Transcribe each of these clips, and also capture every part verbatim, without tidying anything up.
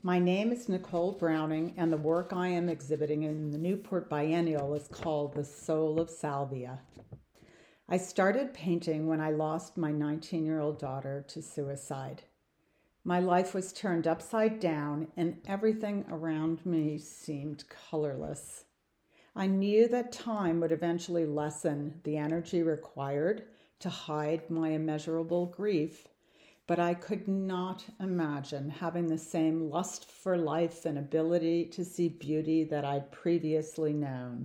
My name is Nicole Browning, and the work I am exhibiting in the Newport Biennial is called The Soul of Salvia. I started painting when I lost my nineteen-year-old daughter to suicide. My life was turned upside down, and everything around me seemed colorless. I knew that time would eventually lessen the energy required to hide my immeasurable grief, but I could not imagine having the same lust for life and ability to see beauty that I'd previously known.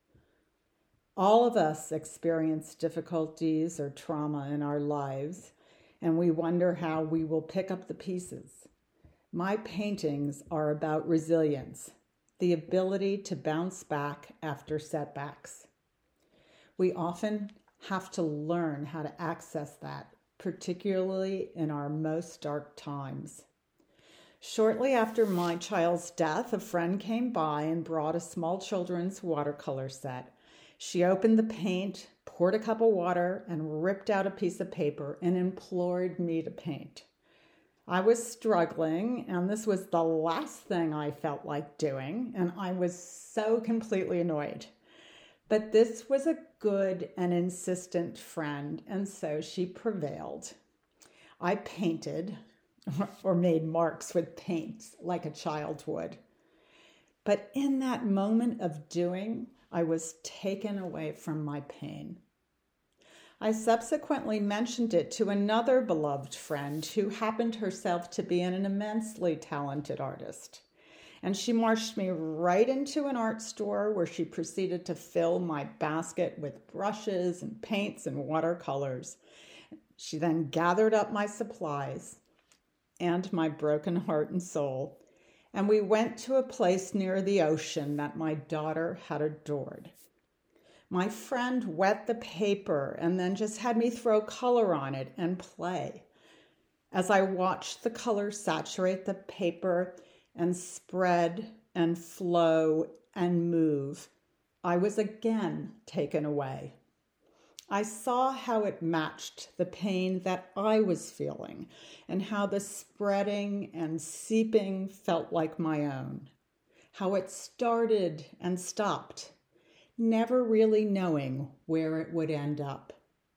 All of us experience difficulties or trauma in our lives, and we wonder how we will pick up the pieces. My paintings are about resilience, the ability to bounce back after setbacks. We often have to learn how to access that, particularly in our most dark times. Shortly after my child's death, a friend came by and brought a small children's watercolor set. She opened the paint, poured a cup of water, and ripped out a piece of paper and implored me to paint. I was struggling, and this was the last thing I felt like doing, and I was so completely annoyed. But this was a good and insistent friend, and so she prevailed. I painted, or made marks with paints like a child would. But in that moment of doing, I was taken away from my pain. I subsequently mentioned it to another beloved friend who happened herself to be an immensely talented artist. And she marched me right into an art store where she proceeded to fill my basket with brushes and paints and watercolors. She then gathered up my supplies and my broken heart and soul, and we went to a place near the ocean that my daughter had adored. My friend wet the paper and then just had me throw color on it and play. As I watched the color saturate the paper and spread and flow and move, I was again taken away. I saw how it matched the pain that I was feeling and how the spreading and seeping felt like my own, how it started and stopped, never really knowing where it would end up.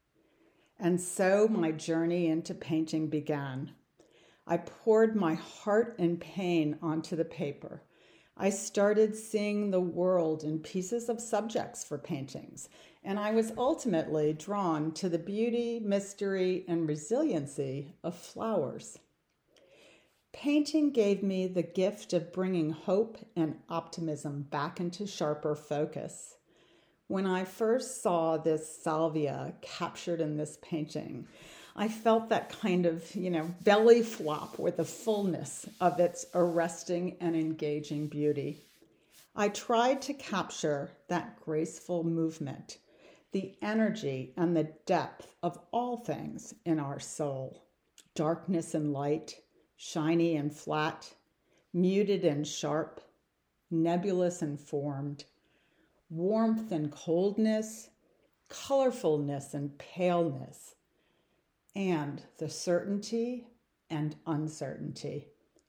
And so my journey into painting began. I poured my heart and pain onto the paper. I started seeing the world in pieces of subjects for paintings, and I was ultimately drawn to the beauty, mystery, and resiliency of flowers. Painting gave me the gift of bringing hope and optimism back into sharper focus. When I first saw this salvia captured in this painting, I felt that kind of, you know, belly flop with the fullness of its arresting and engaging beauty. I tried to capture that graceful movement, the energy and the depth of all things in our soul. Darkness and light, shiny and flat, muted and sharp, nebulous and formed, warmth and coldness, colorfulness and paleness, and the certainty and uncertainty.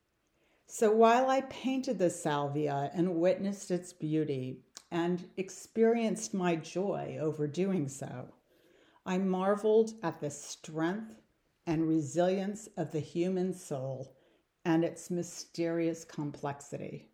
So while I painted the salvia and witnessed its beauty and experienced my joy over doing so, I marveled at the strength and resilience of the human soul and its mysterious complexity.